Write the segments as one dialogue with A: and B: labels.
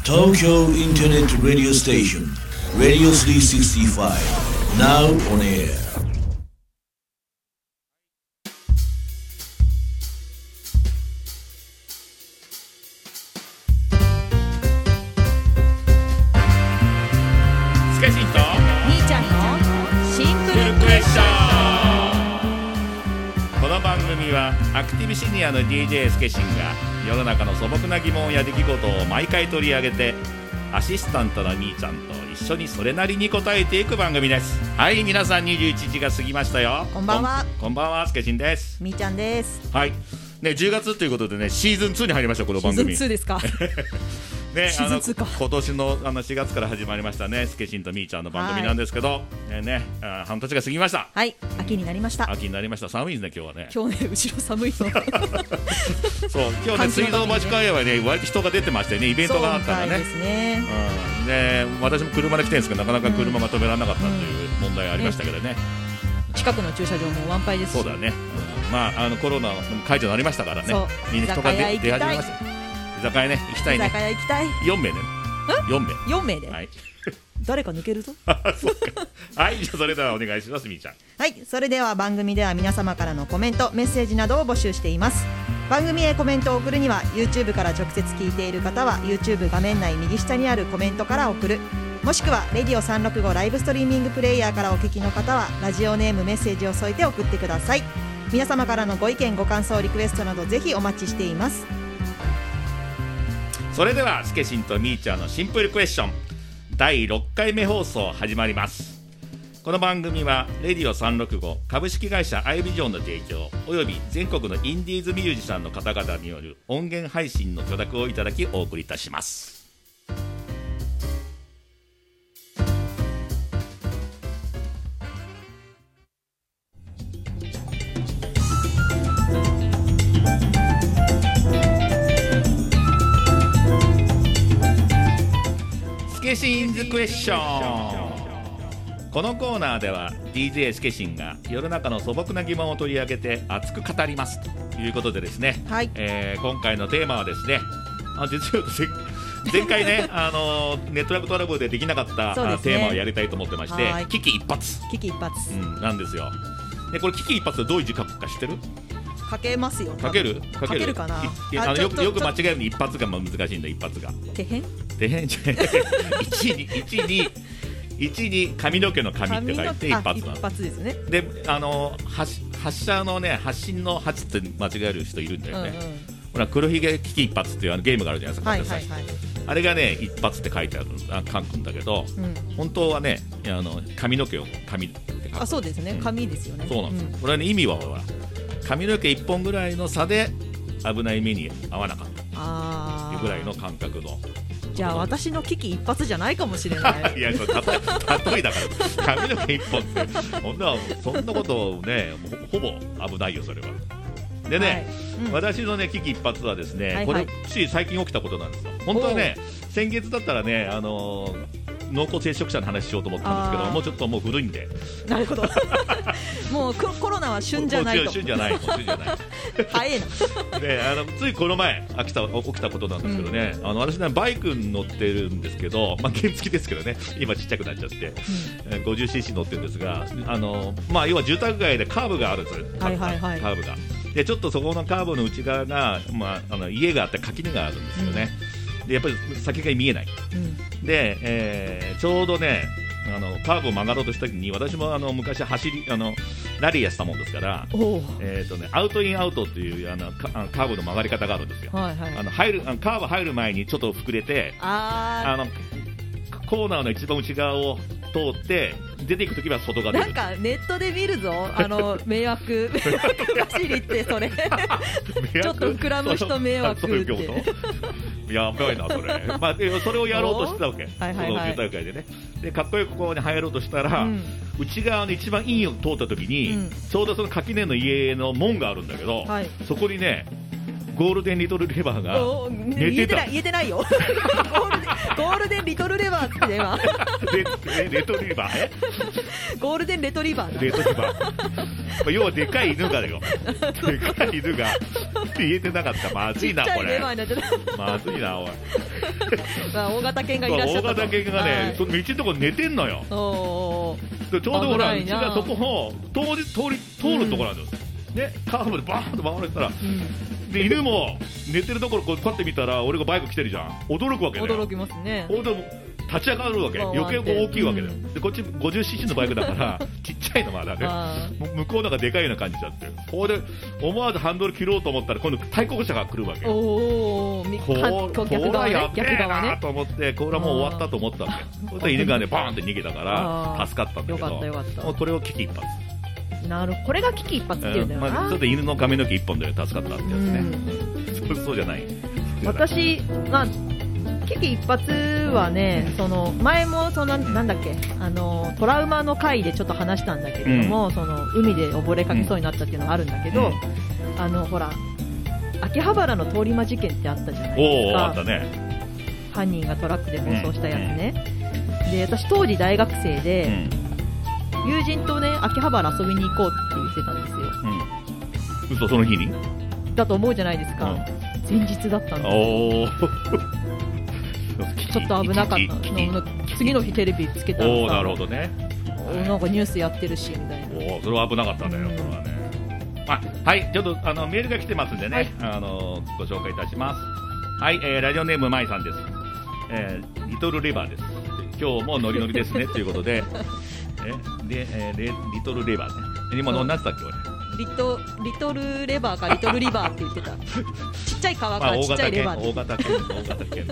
A: Tokyo Internet Radio Station Radio 365 Now on air.
B: スケシンと
C: 兄ちゃんのシンプルクエスチョン。
B: この番組はアクティブシニアの DJ スケシンが世の中の素朴な疑問や出来事を毎回取り上げて、アシスタントの兄ちゃんと一緒にそれなりに答えていく番組です。はい、皆さん21時が過ぎましたよ。
C: こんばんは。
B: こんばんは、スケシンです。
C: みーちゃんです。
B: はいね、10月ということでね、シーズン2に入りました。この番組
C: シーズン2ですか
B: ね、
C: シーズン2か。
B: 今年の4月から始まりましたね、スケシンとみーちゃんの番組なんですけど、半年が過ぎました。
C: はい、秋になりました。
B: 秋になりました。寒いですね、今日はね。
C: 今日ね、後ろ寒いのそう、
B: 今日ね、水道橋界隈ね、割と人が出てましてね、イベントがあったんだね。
C: そうですね。
B: で、私も車で来てるんですけど、なかなか車が止められなかったという問題がありましたけどね。
C: 近くの駐車場も満杯ですし。
B: そうだね。コロナ解除になりましたからね、みんな人が出始めました。居酒屋ね、行きたいね。
C: 居酒屋行きたい。
B: 4名ね。4
C: 名で、
B: はい、
C: 誰か抜けるぞ
B: そうか。はい、じゃあそれではお願いします、みーちゃん。
C: はい、それでは番組では皆様からのコメント、メッセージなどを募集しています。番組へコメントを送るには YouTube から直接聞いている方は YouTube 画面内右下にあるコメントから送る、もしくはレディオ365ライブストリーミングプレイヤーからお聞きの方はラジオネームメッセージを添えて送ってください。皆様からのご意見ご感想リクエストなどぜひお待ちしています。
B: それではスケシンとみーちゃんのシンプルクエスチョン第6回目放送始まります。この番組はレディオ365株式会社アイビジョンの提供および全国のインディーズミュージシャンの方々による音源配信の許諾をいただきお送りいたします。スケシンズクエスチョン。このコーナーでは DJ スケシンが世の中の素朴な疑問を取り上げて熱く語りますということでですね、
C: はい、
B: 今回のテーマはですね、実は前回ねネットワークトラブルでできなかった、テーマをやりたいと思ってまして、危機一髪なんですよ。でこれ危機一髪ってどういう字書くか知ってる？
C: 書けますよ。
B: 書ける
C: かな。
B: よく間違えるに一発が難しいんだ。一発が手編じゃない1に髪の毛の髪って書いて一発なん
C: 一発ですね。
B: で発射のね、発信の発って間違える人いるんだよね。ほら黒ひげ危機一発っていうゲームがあるじゃないですか。あれがね一発って書いてある書くんだけど、本当はね髪の毛を髪って書く。
C: そうですね、髪ですよね。
B: そうなんですよ。これはね意味はほら髪の毛1本ぐらいの差で危ない目に遭わなかったというぐらいの感覚の。
C: じゃあ私の危機一髪じゃないかもしれない
B: いや、それ例えだから髪の毛1本ってそんなことをねほぼ危ないよそれは。でね、私のね危機一髪はですね、これつい最近起きたことなんですよ。本当はね先月だったらね濃厚接触者の話しようと思ったんですけど、もうちょっともう古いんで。なるほど
C: もうコロナは旬じゃないと。
B: 旬じゃない
C: 早いな
B: でついこの前起きたことなんですけどね、私ねバイクに乗ってるんですけど、原付きですけどね、今ちっちゃくなっちゃって、50cc 乗ってるんですが、要は住宅街でカーブがあるんですよ。カーブがでちょっとそこのカーブの内側が、家があって垣根があるんですよね。でやっぱり先が見えない、で、ちょうどねカーブを曲がろうとした時に、私も昔ラリーやってたもんですから、アウトインアウトっていうカーブの曲がり方があるんですよ。カーブ入る前にちょっと膨れて、コーナーの一番内側を通って出ていくときは外側で。
C: なんかネットで見るぞ迷惑走りってそれちょっと膨らむ人迷惑って
B: やばいなそれそれをやろうとしてたわけ。その住宅街でね。でかっこよくここに入ろうとしたら、内側の一番インを通ったときに、ちょうどその垣根の家の門があるんだけど、そこにねゴールデンリトルレバーが寝てた。
C: 言えてないよゴールデンリトルレバーって今
B: レトリバー
C: ゴールデンレトリバーだ。
B: レトリバー要はでかい犬がだよでかい犬が言えてなかった。まずいなこれ。まずいなおい
C: まあ大型犬がいらっしゃったと。
B: 大型犬がね、その道のとこ寝てんのよ。でちょうどほら、うちがそこを通るところなんです。ね、カーブでバーンと回られたら、で犬も寝てるところこうパッて見たら俺がバイク来てるじゃん。驚くわけだよ。
C: 驚きますね。
B: 立ち上がるわけ。余計大きいわけだよ。でこっち 50cc のバイクだからちっちゃいのまだね。向こうのがでかいような感じだって。ここで思わずハンドル切ろうと思ったら今度対向車が来るわけよ。これはやべえなと思って、これはもう終わったと思ったわけ。そしたら犬がねバーンって逃げたから助かったんだけど、もうこれを危機一髪。
C: なるほど、これが危機一髪っていうんだよな。
B: ちょっと犬の髪の毛一本で助かったってやつね。そうじゃない。
C: 私まあ危機一髪はね、その前もそのなんだっけ、トラウマの回でちょっと話したんだけれども、その海で溺れかけそうになったっていうのがあるんだけど、ほら秋葉原の通り魔事件ってあったじゃないですか。
B: あったね。
C: 犯人がトラックで暴走したやつね。で私当時大学生で、友人とね秋葉原遊びに行こうって言ってたんですよ。
B: 嘘、その日に
C: だと思うじゃないですか。前日だったんですよ。ちょっと危なかった。次の日テレビつけたらさ、
B: なるほどね。
C: なんかニュースやってるしみたいな。
B: それは危なかったんだよ。それはね。はい、ちょっとメールが来てますんでね、ご紹介いたします。はい、ラジオネームまいさんです。リトルレバーです。今日もノリノリですねということで、リトルレバーね。今何つったっけ俺。リトルレバーかリトルリバーって言ってた。ちっちゃい川からちっちゃいレバー。大型犬。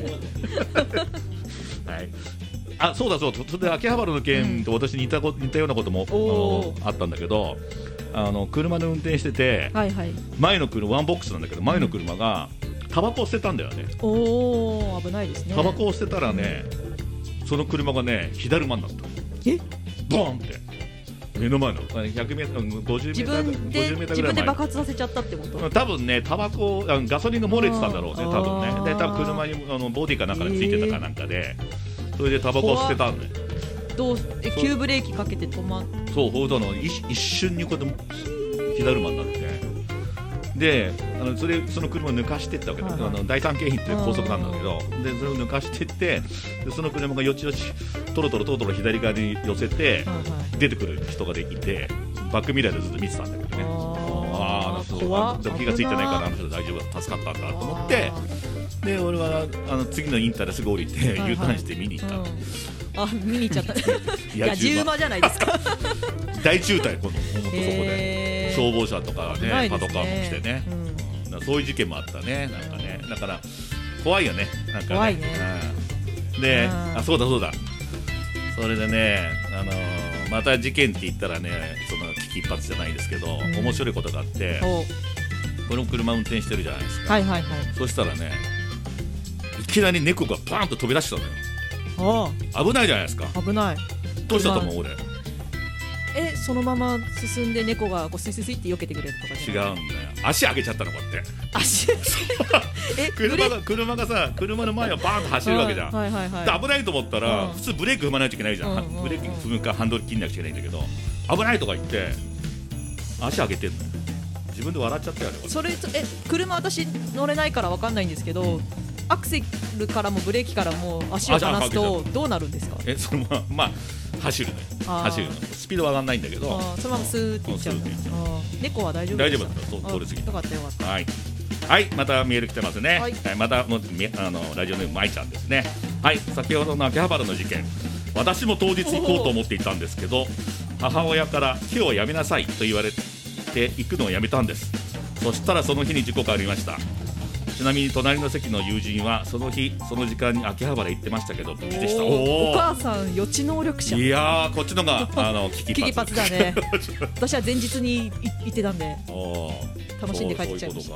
B: はい。あ、そうだ。それで秋葉原の件と私に似たようなこともあったんだけど、車の運転してて、前の車ワンボックスなんだけど、前の車がタバコを捨てたんだよね。
C: 危ないですね。
B: タバコを捨てたらね、その車がね左馬になった。ボーンって目の前の100メートル50メートルぐらい前。自分で
C: 爆発させちゃったってこと？
B: 多分ね、タバコガソリンが漏れてたんだろうね、多分ね。で多分車にボディかなんかについてたかなんかで、それでタバコを捨てたんだよ。
C: 急ブレーキかけて止まって。
B: そう、ほうと一瞬にこうやって左馬になって、でその車を抜かしていったわけだ。第三京浜っていう高速なんだけど、でそれを抜かしていって、でその車がよちよちトロトロ左側に寄せて、出てくる人がいて、バックミラーでずっと見てたんだけどね。気がついてないからあの人大丈夫だ、助かったんだと思って、で俺は次のインターですぐ降りて U ターンして見に行った。
C: 見に行っちゃった。野じ馬じゃないですか。
B: 大渋滞、こそこで消防車とかね、パトカーも来てね、そういう事件もあったね。なんかね、だから怖いよね。なんかね。怖いね。で、そうだ。それでね、また事件って言ったらね、その危機一髪じゃないですけど、面白いことがあって、この車運転してるじゃないですか。そしたらね、いきなり猫がパーンと飛び出したのよ。危ないじゃないですか。
C: 危ない。
B: どうしたと思う俺。
C: そのまま進んで猫がこうスイスイって避けてくれるとかじゃない？
B: 違うんだよ。足上げちゃったのこうやって。足？車がさ、車の前をバーンと走るわけじゃん。で危ないと思ったら、普通ブレーキ踏まないといけないじゃん。ブレーキ踏むかハンドル切んなくちゃいけないんだけど、危ないとか言って足上げてんのよ。自分で笑っちゃったよね。
C: それ車私乗れないから分かんないんですけど、アクセルからもブレーキからも足を離すとどうなるんですか？
B: そのまま走るの。スピードは上がらないんだけど、
C: そのままスーっていっちゃう。猫は大丈夫
B: ですか？大丈夫だった。通り過ぎた。
C: よかったよかった。
B: はい、またメール来てますね。またラジオネームまいちゃんですね。はい、先ほどの秋葉原の事件、私も当日行こうと思っていたんですけど、母親から今日はやめなさいと言われて行くのをやめたんです。そしたらその日に事故がありました。ちなみに隣の席の友人はその日その時間に秋葉原行ってましたけど無事でした。
C: お母さん予知能力者。
B: いやー、こっちのが危機一髪
C: だね。私は前日に行ってたんで楽しんで帰ってきちゃいました。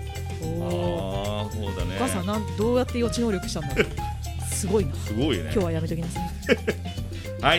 C: そうだね。お母さんどうやって予知能力したんだろう。すごいな。
B: すごいね。
C: 今日はやめときなさい。
B: はい、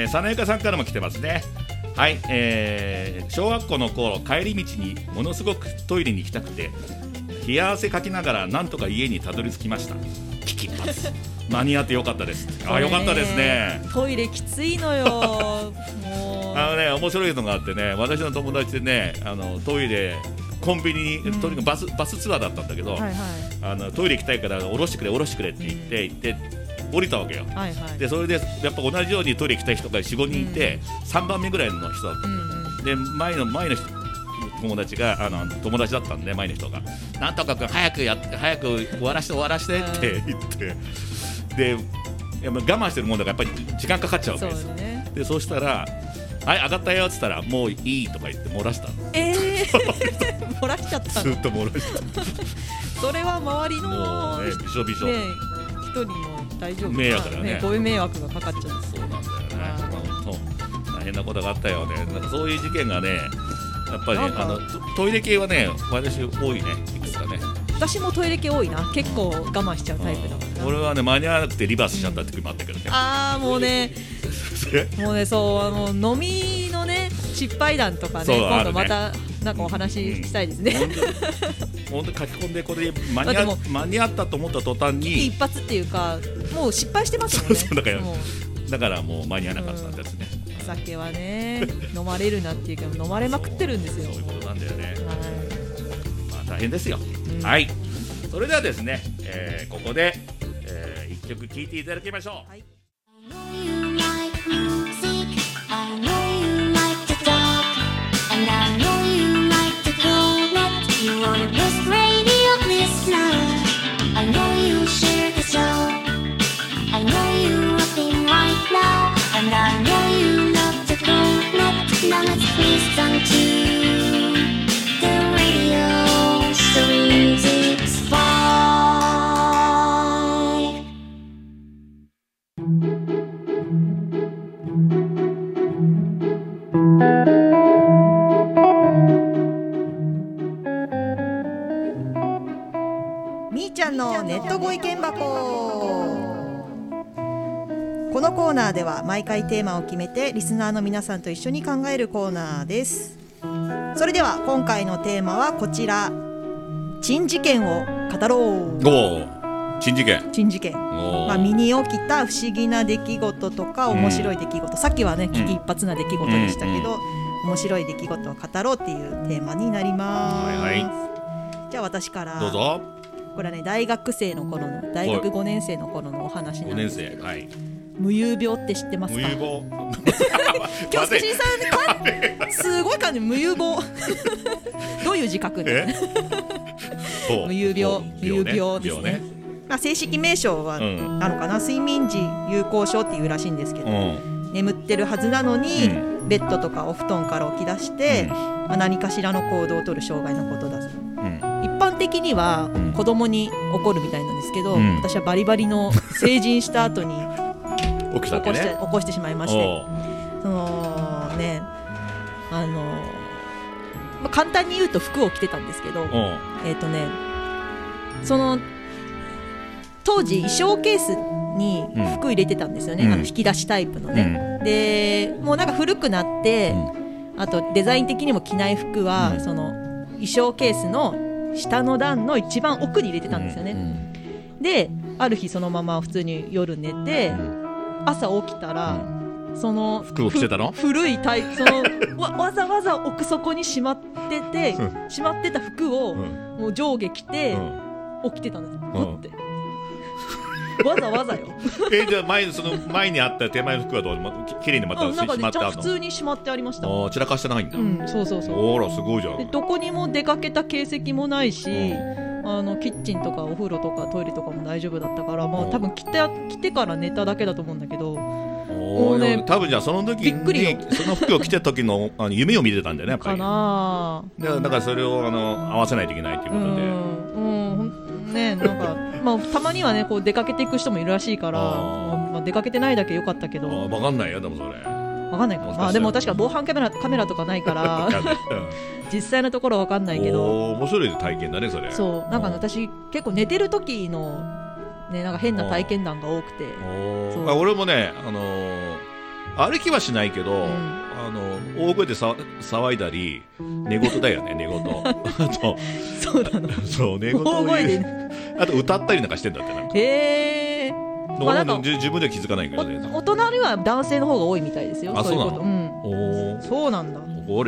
B: さなゆかさんからも来てますね。はい、小学校の頃帰り道にものすごくトイレに行きたくて冷や汗かきながらなんとか家にたどり着きました。危機一髪。間に合ってよかったです。よかったですね。
C: トイレきついのよ。もう
B: 面白いのがあってね、私の友達でね、トイレコンビニに、とにかくバスツアーだったんだけど、トイレ行きたいから降ろしてくれって言って降りたわけよ、でそれでやっぱ同じようにトイレ行きたい人が 4,5 人いて、3番目ぐらいの人だった、で前の人友達だったんで、前の人がなんとか君早く終わらしてって言って、でやっぱ我慢してるもんだからやっぱり時間かかっちゃうわけですよ。でそうしたらはい上がったよって言ったらもういいとか言って漏らしたの。
C: 漏らしちゃったの。
B: ずっと漏らした
C: それは周りの
B: もうねびしょびしょ、
C: 人にも大丈夫か
B: 迷惑だね、
C: こういう迷惑がかかっちゃう。
B: そうなんだよね。大変なことがあったよね。なんかそういう事件がねやっぱりねトイレ系はね私多いね、いくつかね。
C: 私もトイレ系多いな。結構我慢しちゃうタイプだから。
B: 俺はね間に合わなくてリバースしちゃったって時もあったけどね。
C: もうねそう飲みのね失敗談とかね今度またなんかお話ししたいですね。
B: 本当に書き込んでこれ間に合ったと思った途端に
C: 一発っていうかもう失敗してますもんね。
B: そうだからもう間に合わなかったんですね。
C: お酒はね飲まれるなっていうか飲まれまくってるんですよ。
B: そういうことなんだよね。まあ大変ですよ。はい。それではですね、ここで、1曲聴いていただきましょう。はい。
C: みーちゃんのネットご意見箱。このコーナーでは毎回テーマを決めてリスナーの皆さんと一緒に考えるコーナーです。それでは今回のテーマはこちら、珍事件を語ろう。
B: 珍事件、
C: 身に起きた不思議な出来事とか面白い出来事、さっきはね危機一髪な出来事でしたけど、面白い出来事を語ろうっていうテーマになります。じゃあ私から
B: どうぞ。
C: これはね大学5年生の頃のお話なんですけど、無遊病って知ってますか？
B: 無遊病
C: 今日しさんすごい感じ。無遊病どういう字書くんだね無遊病ですね。正式名称はなのかな、睡眠時有効症っていうらしいんですけど、眠ってるはずなのに、ベッドとかお布団から起き出して、何かしらの行動を取る障害のことだそう。一般的には子供に起こるみたいなんですけど、私はバリバリの成人した後に起こしてしまいまして、簡単に言うと服を着てたんですけど、その当時衣装ケースに服入れてたんですよね、引き出しタイプのね、でもうなんか古くなって、あとデザイン的にも着ない服は、その衣装ケースの下の段の一番奥に入れてたんですよね、である日そのまま普通に夜寝て、朝起きたら、その
B: 服を着てたの
C: 古いタイプ、そのわざわざ奥底にしまってて、しまってた服をもう上下着て起きてたんです、ってわざわざよ
B: じゃあ前にあった手前の服はどうきれいにまたしまってあるの？なんか
C: 普通にしまってありました。
B: 散らかしてないんだ。
C: そう。
B: おらすごいじゃん。
C: でどこにも出かけた形跡もないし、キッチンとかお風呂とかトイレとかも大丈夫だったから、多分着てから寝ただけだと思うんだけど、もうね、
B: 多分じゃあその時にその服を着てた時の夢を見てたんだよね、やっぱり。かな。だからそれを合わせないといけないということで。
C: ね、なんかたまにはねこう出かけていく人もいるらしいから、出かけてないだけ良かったけど。分
B: かんないよ、でもそれ
C: 分かんないか。でも確か防犯カメラとかないから実際のところ分かんないけど。
B: 面白い体験だねそれ。
C: そう、なんか私結構寝てる時のね、なんか変な体験談が多くて。
B: 俺もね、歩きはしないけど、大声で騒いだり寝言だよね、寝言
C: そうなの。
B: そう、寝言を言う。あと歌ったりなんかしてんだって。なんか自分では気づかないけどね。
C: 大人には男性の方が多いみたいですよ。そういうこと。そうなんだ。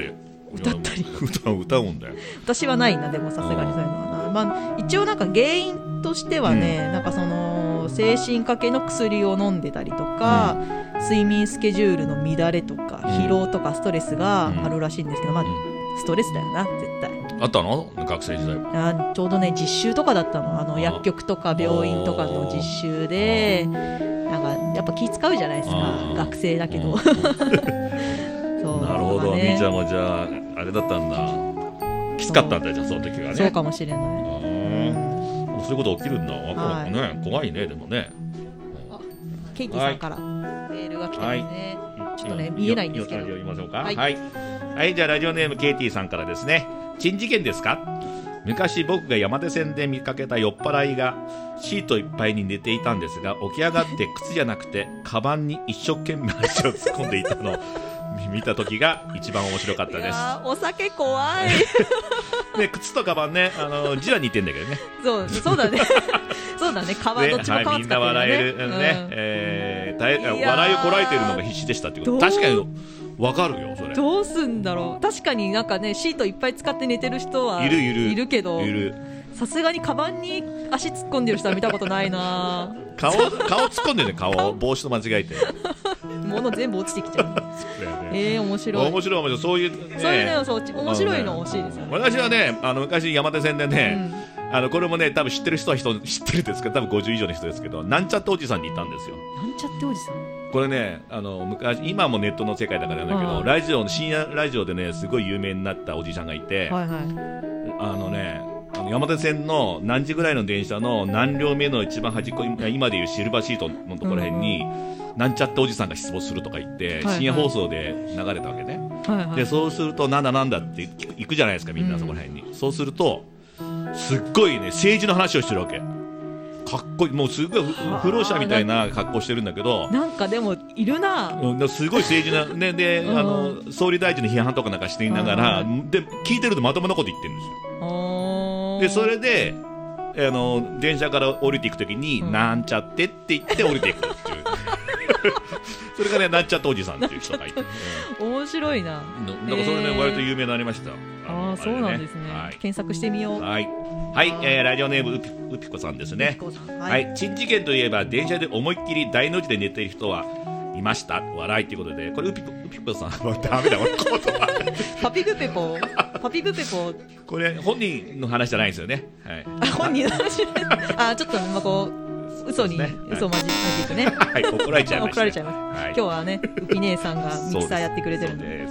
C: 歌ったり
B: 歌うんだよ。
C: 私はないな。でもさすがにそういうのはな、まあ、一応なんか原因としてはね、なんかその精神科系の薬を飲んでたりとか、睡眠スケジュールの乱れとか、疲労とかストレスがあるらしいんですけど、まあストレスだよな絶対。
B: あったの学生時代は。
C: ちょうどね実習とかだったの。薬局とか病院とかの実習で、なんかやっぱ気使うじゃないですか、学生だけど。そう
B: なるほど、みーちゃんもじゃああれだったんだ、きつかったんだ。じゃあその時はね。
C: そうかもしれない。
B: そういうこと起きるんだ。ね、怖いね。でもね、
C: ケイティさんからメールが来てますね。ちょっとね見えないんですけど、
B: 読みましょうか。はい、じゃあラジオネームケイティさんからですね。珍事件ですか。昔僕が山手線で見かけた酔っ払いがシートいっぱいに寝ていたんですが、起き上がって靴じゃなくてカバンに一生懸命足を突っ込んでいたのを見た時が一番面白かったです。いや
C: お酒怖い。
B: ね、靴とカバンね、字は似てんだけどね。
C: そうだね。そうだね。カバンどっちも革使ってるよね。みんな
B: 笑えるね。笑いをこらえているのが必死でしたってこと。確かにわかるよそれ。
C: どうすんだろう。確かになんかねシートいっぱい使って寝てる人はいるけど、さすがにカバンに足突っ込んでる人は見たことないな。
B: 顔突っ込んでるね。顔帽子と間違えて
C: 物全部落ちてきちゃう。面白い。
B: 面白い。そういうね、
C: 面白いの欲しいですよね。
B: 私はね、昔山手線でね、これもね多分知ってる人は知ってるんですけど、多分50以上の人ですけど、なんちゃっておじさんにいたんですよ。
C: なんちゃっておじさん。
B: これね、昔、今もネットの世界だからなんだけど、深夜ラジオでねすごい有名になったおじさんがいて、山手線の何時ぐらいの電車の何両目の一番端っこ、今でいうシルバーシートのところへんに、なんちゃっておじさんが出没するとか言って、深夜放送で流れたわけね。でそうするとなんだって行くじゃないですか、みんなそこらへんに。そうするとすっごいね政治の話をしてるわけ。かっこいい、もうすごい不老者みたいな格好してるんだけど、
C: なんかでもいるな。
B: すごい政治な、ね、で総理大臣の批判とかなんかしていながら、で聞いてるとまともなこと言ってるんですよ。でそれで電車から降りていくときに、なんちゃってって言って降りていくっていうそれがね、なんちゃっておじさんっていう人がいて、
C: 面白いな。
B: だからそれね、割と有名になりました。
C: そうなんですね。検索してみよう。
B: はい、ラジオネームうぴこさんですね。珍事件といえば電車で思いっきり大の字で寝ている人はいました。笑いということで、これうぴこさんはダメだわ。
C: パピプペポ
B: これ本人の話じゃないですよね。
C: 本人の話。ちょっとこう嘘に嘘まじいくね。
B: 怒られちゃいました。
C: 今日はね、うぴ姉さんがミキサーやってくれてるんで。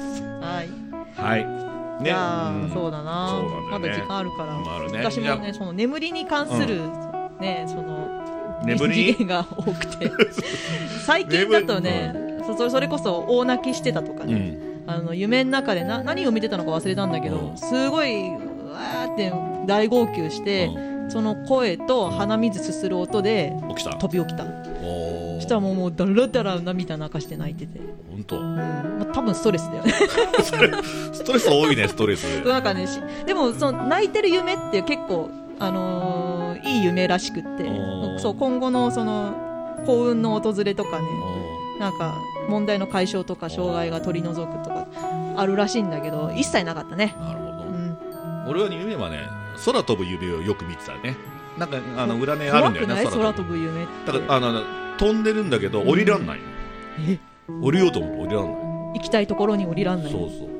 C: いやそうだな、まだ時間あるから。私もね、その眠りに関するね、その事件が多くて、最近だとね、それこそ大泣きしてたとかね、夢の中で何を見てたのか忘れたんだけど、すごいわーって大号泣して、その声と鼻水すする音で飛び起きた。そしたらもうだらだら涙流して泣いてて。
B: 本当。
C: 多分ストレスだよね。
B: ストレス多いね、ストレス。
C: なんかね、でもその泣いてる夢って結構いい夢らしくって、そう今後のその幸運の訪れとかね、なんか問題の解消とか障害が取り除くとかあるらしいんだけど、一切なかったね。
B: なるほど。俺は夢はね、空飛ぶ夢をよく見てたね。なんか裏ねあるんだよね。
C: 空飛ぶ夢。
B: だから飛んでるんだけど降りらんない。降りようと思って降りらんない。
C: 行きたいところに降りらんない。
B: そうそう。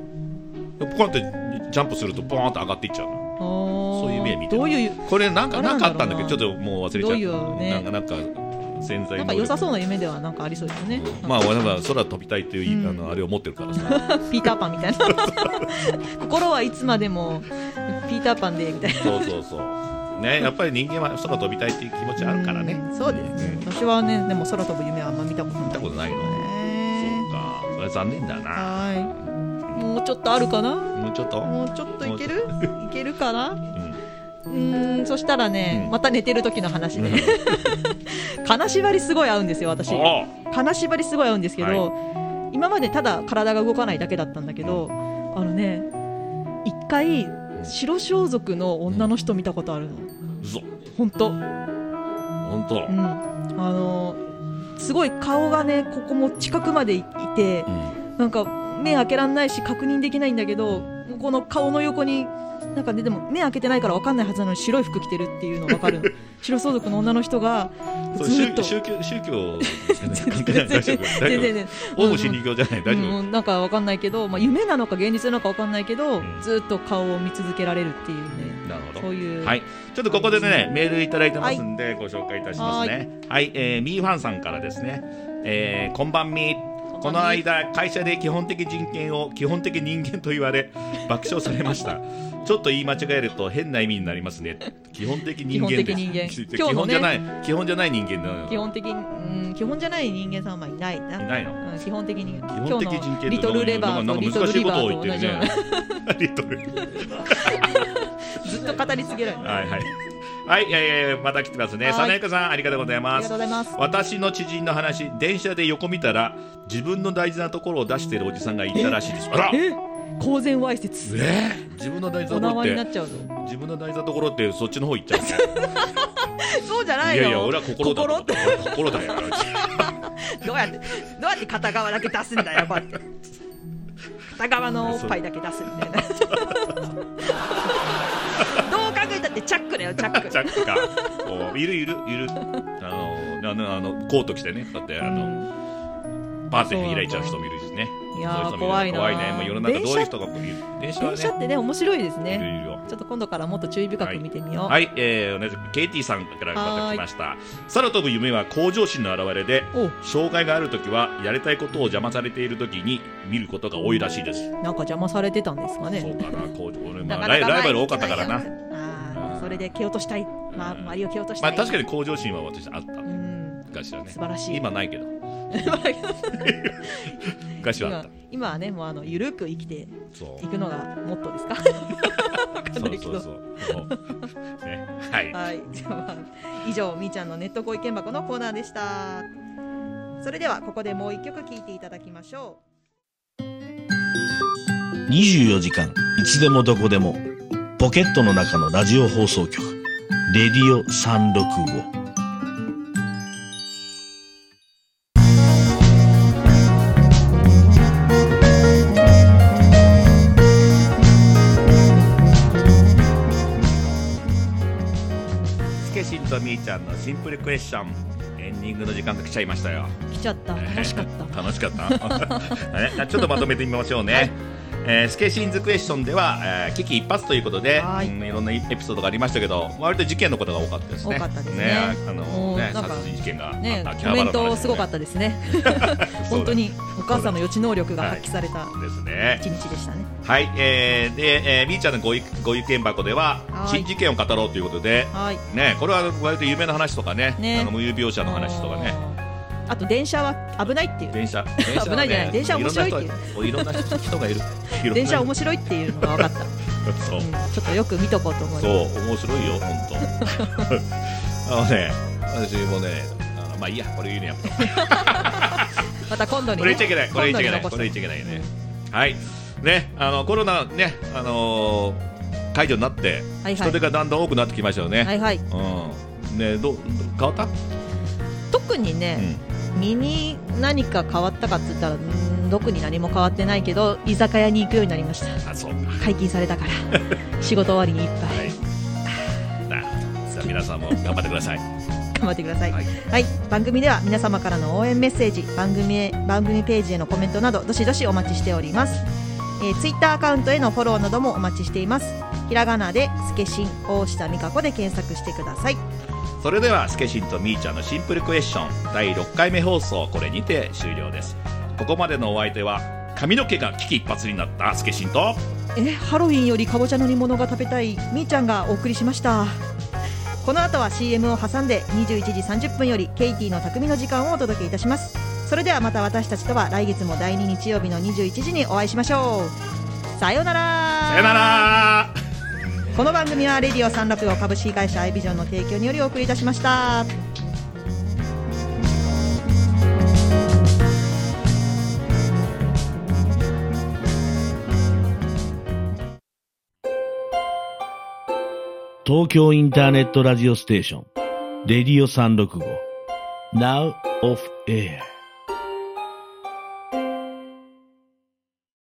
B: ポンってジャンプするとポーンって上がっていっちゃうの。そういう夢見て。これなんかあったんだけど、ちょっともう忘れちゃった。どういうね。なんか潜在能力。なんか良さそうな夢ではなんかありそうですね。 まあ俺は空飛びたいっていうあれを持ってるからさ。
C: ピーターパンみたいな。心はいつまでもピーターパンでみたいな。
B: そうね、やっぱり人間は空飛びたいっていう気持ちあるからね。
C: そうですね。私はね、でも空飛ぶ夢はあんま見たことない。
B: 見たことないの。そうか、それは残念だな。
C: はい。もうちょっとあるかな。
B: もうちょっと
C: いける？いけるかな。そしたらね、また寝てる時の話で、金縛りすごい合うんですよ、私。金縛りすごい合うんですけど、今までただ体が動かないだけだったんだけど、一回白装束の女の人見たことあるの。本当。すごい顔がね、ここも近くまでいて、なんか目開けらんないし確認できないんだけど、 この顔の横になんかね、でも目開けてないから分かんないはずなのに白い服着てるっていうの分かるの白相続の女の人がずっと
B: 宗教ですね。関係ない。大丈夫。
C: 全然
B: オウム真理教じゃない。大丈夫。
C: なんか分かんないけど、夢なのか現実なのか分かんないけど、ずっと顔を見続けられるっていうね。
B: なるほど。
C: そういう。
B: はい。ちょっとここでね、メールいただいてますんで、ご紹介いたしますね。はい。ミーファンさんからですね。こんばんみ。この間会社で基本的人権を基本的人間と言われ爆笑されました。ちょっと言い間違えると変な意味になりますね。基本的人間です。基本じゃない人間なの。
C: 基本じゃない人間さんはいないな。
B: いないの。
C: 基本的に
B: 基本的人権
C: リトルレバーとリトルリバーと同じような。
B: リトル。
C: ずっと語り継げられる。
B: はいはい。はい、また来てますね。さなゆかさん、ありがとうございます。
C: ありがとうございます。
B: 私の知人の話、電車で横見たら自分の大事なところを出しているおじさんがいたらしいです。あら、
C: 公然わいせつ。
B: 自分の大事なところって自分の大事なところってそっちの方行っちゃうね。
C: そうじゃないよ。
B: いやいや、俺は心だよ。
C: どうやって片側だけ出すんだよ、こうやって片側のおっぱいだけ出すみたいな。どう考えたってチャックだよ、チャック。
B: チャックか。いる。コート着てね、だってパーティー開いちゃう人もいるしね。
C: いやー、怖いな。
B: 怖いね。もう世の中どういう人がいる。電
C: 車ってね、面白いですね。
B: いるよ。
C: ちょっと今度からもっと注意深く見てみよう。
B: はい、同じくケイティさんからまた来ました。空飛ぶ夢は向上心の表れで、障害があるときはやりたいことを邪魔されているときに見ることが多いらしいです。
C: なんか邪魔されてたんですかね。
B: そうかな。ライバル多かったからな。
C: それで蹴落としたい。周りを蹴落としたい。
B: 確かに向上心は私あった。昔はね。
C: 素晴らしい。
B: 今ないけど。昔はあった。
C: 今はね、もうゆるく生きていくのがモットーですか。そう。はい。はい。以上、みーちゃんのネットご意見箱のコーナーでした。それではここでもう一曲聴いていただきましょ
A: う。24時間いつでもどこでもポケットの中のラジオ放送局レディオ365。
B: みーちゃんのシンプルクエスチョン、エンディングの時間が来ちゃいましたよ。
C: 来ちゃった。楽しかった。
B: 楽しかった。ちょっとまとめてみましょうね。スケシンズクエスチョンでは、危機一髪ということで、いろんなエピソードがありましたけど、割と事件のことが多かったですね。
C: 多かったですね。
B: 殺人事件があった。
C: コメントすごかったですね。本当にお母さんの予知能力が発揮された一日でしたね。
B: はい。で、みーちゃんのご意見箱では新事件を語ろうということで、ね、これは割と有名な話とかね、無遊病者の話とかね。
C: あと電車は危ないっていう。
B: 電車
C: 危ないじゃない。電車面白いっていう。
B: いろんな人がいる。
C: 電車面白いっていうのが分かった。
B: そう。
C: ちょっとよく見とこうと思います。
B: そう、面白いよ、本当。私もね、まあいいや、これ言うのやめと。
C: また今度に。
B: これ言っちゃいけない。これ言っちゃいけないね。はい。ね、コロナね、解除になって人手がだんだん多くなってきましたよね。
C: はいはい。
B: ね、変わった？
C: 特にね。身に何か変わったかって言ったら特に何も変わってないけど居酒屋に行くようになりました。
B: そうか。
C: 解禁されたから仕事終わりに一杯。
B: さあ皆さんも頑張ってください。
C: 頑張ってください。はい、番組では皆様からの応援メッセージ、番組ページへのコメントなどどしどしお待ちしております。ツイッターアカウントへのフォローなどもお待ちしています。ひらがなでスケシン大下美香子で検索してください。
B: それではスケシンとみーちゃんのシンプルクエスチョン第6回目放送、これにて終了です。ここまでのお相手は髪の毛が危機一髪になったスケシンと
C: ハロウィンよりかぼちゃの煮物が食べたいみーちゃんがお送りしました。この後は CM を挟んで21時30分よりケイティの匠の時間をお届けいたします。それではまた私たちとは来月も第2日曜日の21時にお会いしましょう。さようなら。
B: さようなら。
C: この番組はレディオ365株式会社アイビジョンの提供によりお送りいたしました。
A: 東京インターネットラジオステーションレディオ365 Now off air